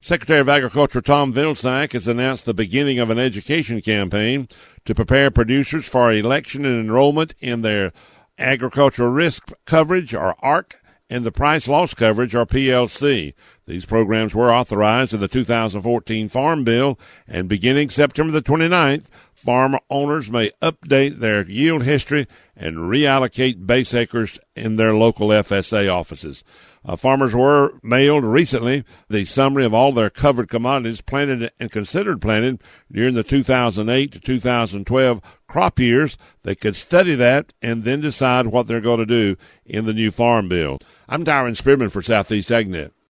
Secretary of Agriculture Tom Vilsack has announced the beginning of an education campaign to prepare producers for election and enrollment in their Agricultural Risk Coverage, or ARC, and the Price Loss Coverage, or PLC. These programs were authorized in the 2014 Farm Bill, and beginning September the 29th, farm owners may update their yield history and reallocate base acres in their local FSA offices. Farmers were mailed recently the summary of all their covered commodities planted and considered planted during the 2008 to 2012 crop years. They could study that and then decide what they're going to do in the new Farm Bill. I'm Tyron Spearman for Southeast AgNet.